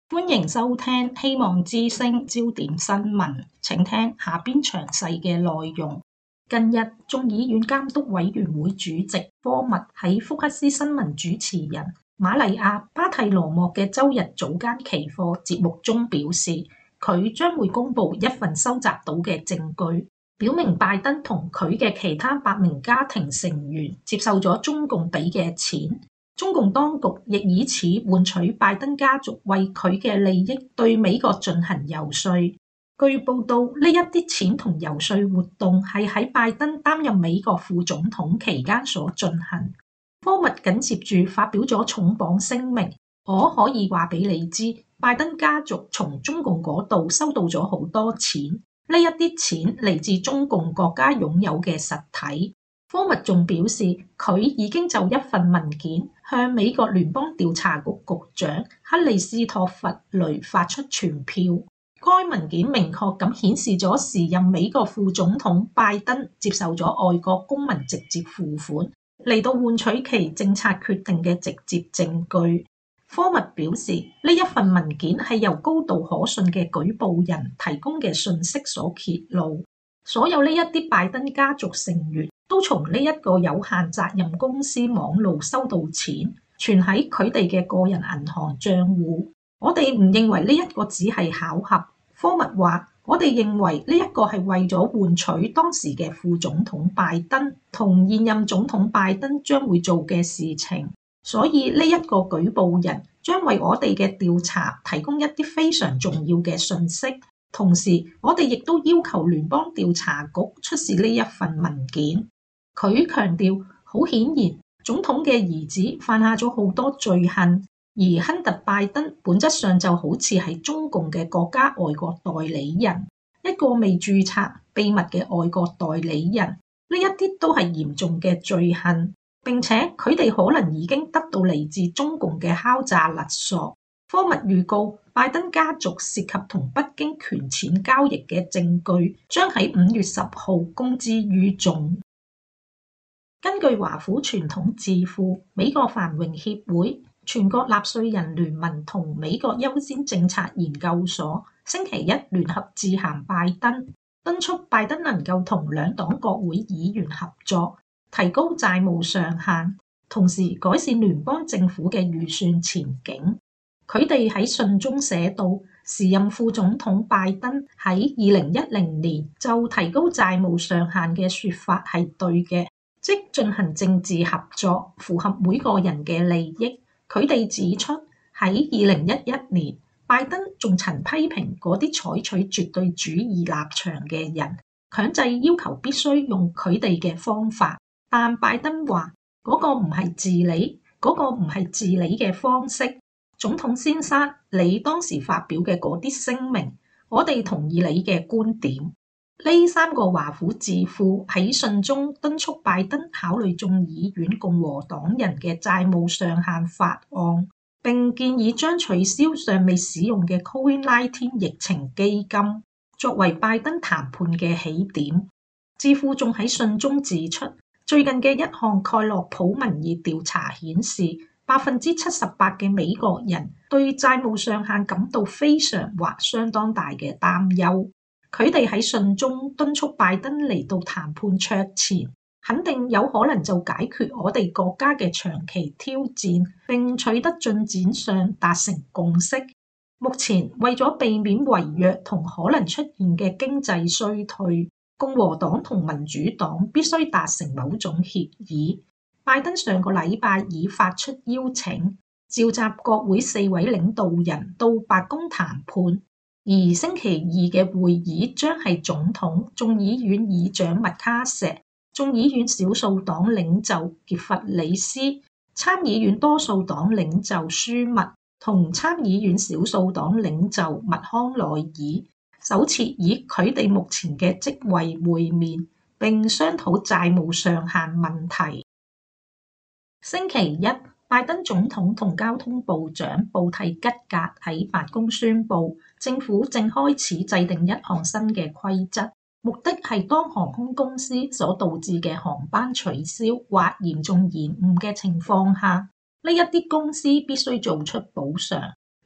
歡迎收聽希望之聲焦點新聞，請聽下邊詳細嘅內容。近日，眾議院監督委員會主席科密喺福克斯新聞主持人瑪麗亞巴蒂羅莫嘅周日早間期貨節目中表示，佢將會公布一份收集到嘅證據，表明拜登同佢嘅其他8名家庭成員接受咗中共俾嘅錢。中共當局亦以此換取拜登家族為佢嘅利益對美國進行游說。據報道，呢一啲錢同游說活動係喺拜登擔任美國副總統期間所進行。科密緊接住發表咗重磅聲明，我可以話俾你知，拜登家族從中共嗰度收到咗好多錢，呢一啲錢嚟自中共國家擁有嘅實體。科密仲表示，佢已經就一份文件向美國聯邦調查局局長克里斯托弗雷發出傳票。該文件明確咁顯示咗時任美國副總統拜登接受咗外國公民直接付款，嚟到換取其政策決定嘅直接證據。科密表示，呢一份文件係由高度可信嘅舉報人提供嘅信息所揭露，所有呢一啲拜登家族成員都從呢一個有限責任公司網路收到錢，存喺佢哋嘅個人銀行賬戶。我哋唔認為呢一個只係巧合。科密話，我哋認為呢一個係為咗換取當時嘅副總統拜登同現任總統拜登將會做嘅事情，所以呢一個舉報人將為我哋嘅調查提供一啲非常重要嘅信息。同時，我哋亦都要求聯邦調查局出示呢一份文件。佢強調，好顯然，總統嘅兒子犯下咗好多罪行，而亨特拜登本質上就好似係中共嘅國家外國代理人，一個未註冊秘密嘅外國代理人。呢一啲都係嚴重嘅罪行，並且佢哋可能已經得到嚟自中共嘅敲詐勒索。科密預告，拜登家族涉及同北京權錢交易嘅證據將喺5月10號公之於眾。根據華府傳統智庫、美國繁榮協會、全國納稅人聯盟同美國優先政策研究所星期一聯合致函拜登，敦促拜登能夠同兩黨國會議員合作，提高債務上限，同時改善聯邦政府嘅預算前景。佢哋喺信中寫到，時任副總統拜登喺2010年就提高債務上限嘅說法係對嘅，即進行政治合作，符合每個人嘅利益。佢哋指出，喺2011年，拜登仲曾批評嗰啲採取絕對主義立場嘅人，強制要求必須用佢哋嘅方法。但拜登話嗰個唔係治理，嗰個唔係治理嘅方式。總統先生，你當時發表嘅嗰啲聲明，我哋同意你嘅觀點。呢3個華府智庫喺信中敦促拜登考慮眾議院共和黨人嘅債務上限法案，並建議將取消尚未使用嘅 COVID-19 疫情基金，作為拜登談判嘅起點。智庫仲喺信中指出，最近嘅一項蓋洛普民意調查顯示，78%嘅美國人對債務上限感到非常或相當大嘅擔憂。佢哋喺信中敦促拜登嚟到談判桌前，肯定有可能就解決我哋國家嘅長期挑戰，並取得進展上達成共識。目前為咗避免違約同可能出現嘅經濟衰退，共和黨同民主黨必須達成某種協議。拜登上個禮拜已發出邀請，召集國會4位領導人到白宮談判。而星期二嘅會議將係總統、眾議院議長麥卡錫、眾議院少數黨領袖傑弗里斯、參議院多數黨領袖舒密同參議院少數黨領袖麥康奈爾首次以佢哋目前嘅職位會面，並商討債務上限問題。星期一，拜登總統同交通部長布蒂吉格喺白宮宣布，政府正開始制定一項新嘅規則，目的係當航空公司所導致嘅航班取消或嚴重延誤嘅情況下，呢一啲公司必須做出補償。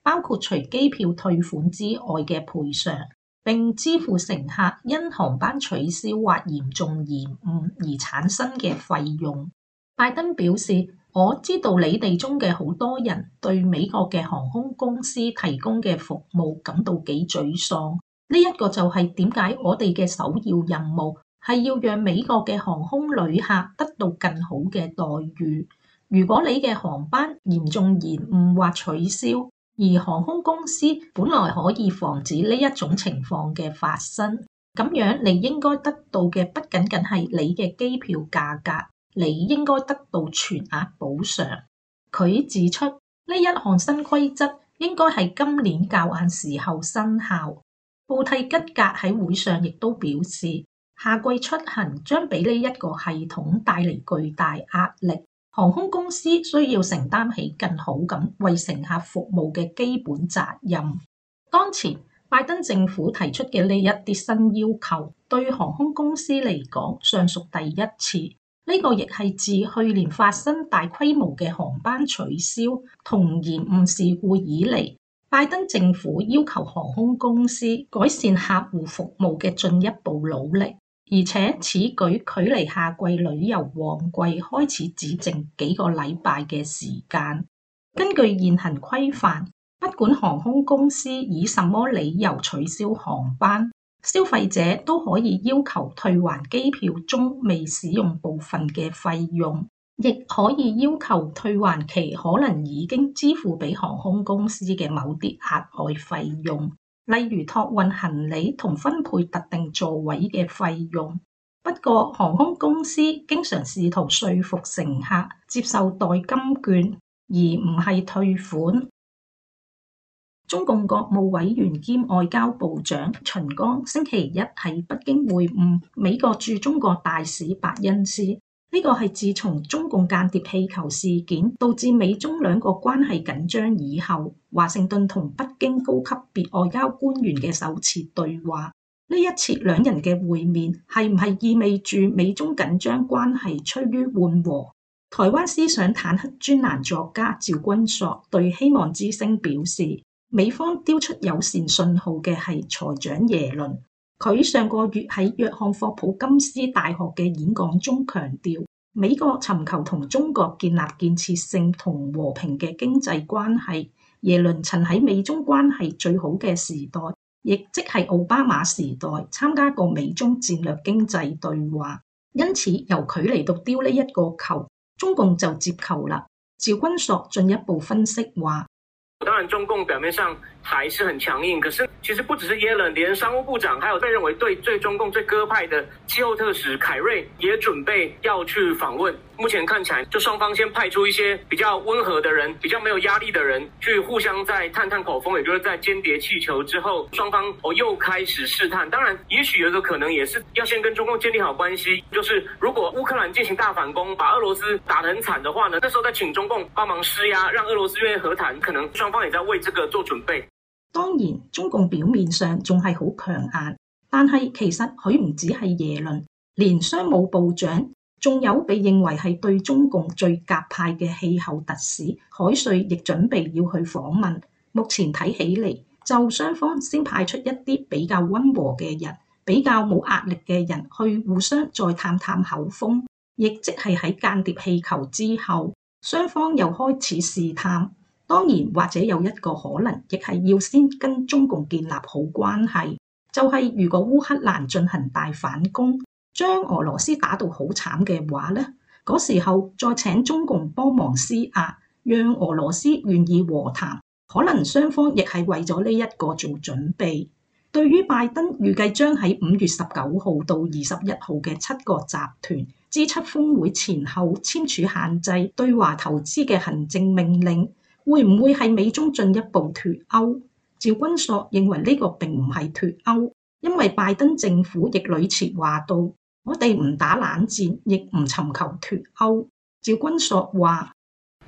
包括除機票退款之外嘅賠償，並支付乘客因航班取消或嚴重延誤而產生嘅費用。拜登表示，我知道你哋中嘅好多人對美國嘅航空公司提供嘅服務感到幾沮喪。呢一個就係點解我哋嘅首要任務係要讓美國嘅航空旅客得到更好嘅待遇。如果你嘅航班嚴重延誤或取消，而航空公司本來可以防止呢一種情況嘅發生，咁樣你應該得到嘅不僅僅係你嘅機票價格，你應該得到全額補償。佢指出，呢一項新規則應該係今年較晏時候生效。布蒂吉格喺會上亦都表示，夏季出行將俾呢一個系統帶嚟巨大壓力，航空公司需要承擔起更好咁為乘客服務嘅基本責任。當前拜登政府提出嘅呢一啲新要求，對航空公司嚟講尚屬第一次。呢個亦係自去年發生大規模嘅航班取消同延誤事故以嚟，拜登政府要求航空公司改善客戶服務嘅進一步努力，而且此舉距離夏季旅遊旺季開始只剩幾個禮拜嘅時間。根據現行規範，不管航空公司以什麼理由取消航班，消費者都可以要求退還機票中未使用部分嘅費用，亦可以要求退還其可能已經支付俾航空公司嘅某啲額外費用，例如託運行李同分配特定座位嘅費用。不過，航空公司經常試圖說服乘客接受代金券，而唔係退款。中共國務委員兼外交部長秦剛星期一喺北京會晤美國駐中國大使白恩斯。呢個係自從中共間諜氣球事件導致美中兩國關係緊張以後，華盛頓同北京高級別外交官員嘅首次對話。呢一次兩人嘅會面係唔係意味住美中緊張關係趨於緩和？台灣思想坦克專欄作家趙君朔對希望之聲表示，美方丟出友善信號嘅係財長耶倫。佢上個月喺約翰霍普金斯大學嘅演講中強調，美國尋求同中國建立建設性同和平嘅經濟關係。耶倫曾喺美中關係最好嘅時代，亦即係奧巴馬時代參加過美中戰略經濟對話，因此由佢嚟到丟呢一個球，中共就接球啦。趙君朔進一步分析話， 當然中共表面上還是很強硬，可是其實不只是耶倫，連商務部長還有被認為對中共最鴿派的氣候特使凱瑞也準備要去訪問。目前看起來，就雙方先派出一些比較溫和的人，比較沒有壓力的人，去互相在探口風，也就是在間諜氣球之後，雙方又開始試探。當然，也許有一個可能，也是要先跟中共建立好關係，就是如果烏克蘭進行大反攻，把俄羅斯打得很慘的話呢，那時候再請中共幫忙施壓，讓俄羅斯願意和談，可能雙方也在為這個做準備。 當然，中共表面上仲係好強硬，但係其實佢唔止係耶倫，連商務部長，仲有被認為係對中共最鴿派嘅氣候特使凱瑞亦準備要去訪問。目前睇起嚟，就雙方先派出一啲比較溫和嘅人，比較冇壓力嘅人去互相再探口風，亦即係喺間諜氣球之後，雙方又開始試探。當然，或者有一個可能，亦係要先跟中共建立好關係，就係如果烏克蘭進行大反攻，將俄羅斯打到好慘嘅話呢，嗰時候再請中共幫忙施壓，讓俄羅斯願意和談，可能雙方亦係為咗呢一個做準備。對於拜登預計將喺5月19號到21號嘅7個集團 G7 峰會前後簽署限制對華投資嘅行政命令，會唔會係美中進一步脫歐？趙君朔認為呢個並唔係脫歐，因為拜登政府亦屢次話到，我哋唔打冷戰，亦唔尋求脫歐。趙君朔話，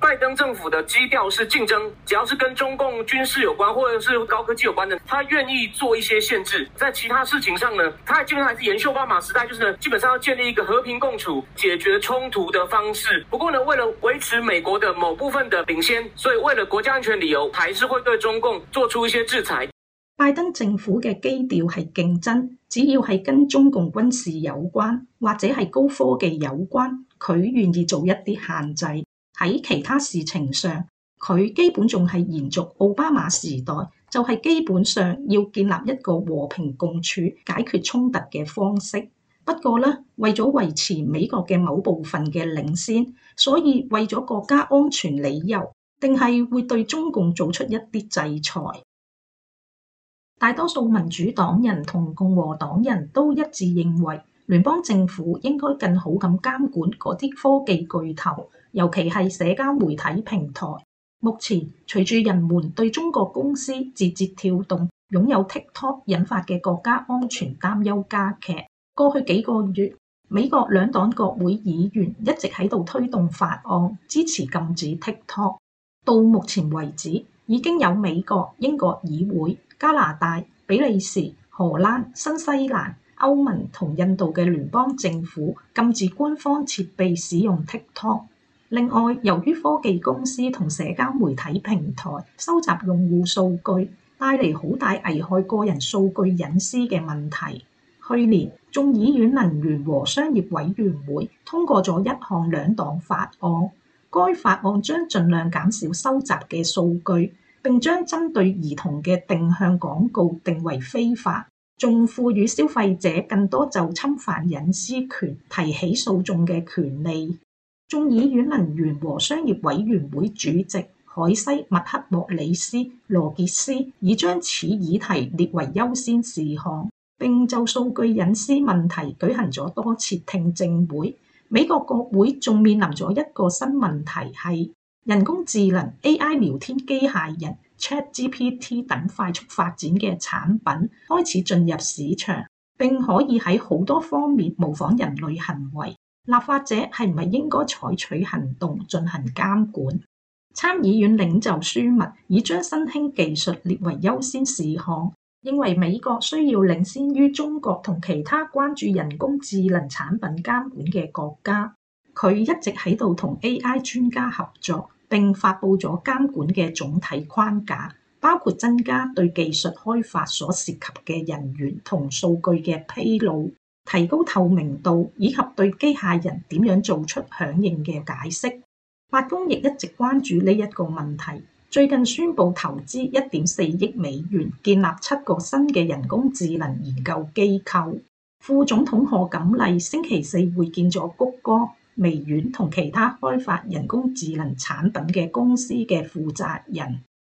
拜登政府的基調是競爭，只要是跟中共軍事有關或者是高科技有關的，他願意做一些限制。在其他事情上呢，他基本上還是延續奧巴馬時代，就是呢基本上要建立一個和平共處、解決衝突的方式。不過呢，為了維持美國的某部分的領先，所以為了國家安全理由，還是會對中共做出一些制裁。 拜登政府嘅基調係競爭，只要係跟中共軍事有關或者係高科技有關，佢願意做一啲限制。喺其他事情上，佢基本仲係延續奧巴馬時代，就係基本上要建立一個和平共處、解決衝突嘅方式。不過呢，為咗維持美國嘅某部分嘅領先，所以為咗國家安全理由，定係會對中共做出一啲制裁。大多數民主黨人同共和黨人都一致認為，聯邦政府應該更好咁監管嗰啲科技巨頭，尤其係社交媒體平台。目前隨住人們對中國公司字節跳動擁有 TikTok 引發嘅國家安全擔憂加劇，過去幾個月，美國兩黨國會議員一直喺度推動法案支持禁止 TikTok。到目前為止，已經有美國、英國議會、加拿大、比利時、荷蘭、新西蘭、歐盟同印度嘅聯邦政府禁止官方設備使用 TikTok。另外，由於科技公司同社交媒體平台收集用戶數據，帶嚟好大危害個人數據隱私嘅問題。去年，眾議院能源和商業委員會通過咗一項兩黨法案，該法案將盡量減少收集嘅數據，並將針對兒童嘅定向廣告定為非法，仲賦予消費者更多就侵犯隱私權提起訴訟嘅權利。眾議院能源和商業委員會主席海西麥克莫里斯羅傑斯已將此議題列為優先事項，並就數據隱私問題舉行咗多次聽證會。美國國會仲面臨咗一個新問題，係人工智能 AI 聊天機械人 ChatGPT 等快速發展嘅產品開始進入市場，並可以喺好多方面模仿人類行為。立法者係唔係應該採取行動進行監管？參議院領袖舒默已將新興技術列為優先事項，認為美國需要領先於中國同其他關注人工智能產品監管嘅國家。佢一直喺度同 AI 專家合作，並發布咗監管嘅總體框架，包括增加對技術開發所涉及嘅人員同數據嘅披露，提高透明度，以及對機械人點樣做出響應嘅解釋。白宮亦一直關注呢一個問題，最近宣布投資1.4億美元建立7個新嘅人工智能研究機構。副總統賀錦麗星期四會見咗谷歌、微軟同其他開發人工智能產品嘅公司嘅負責人。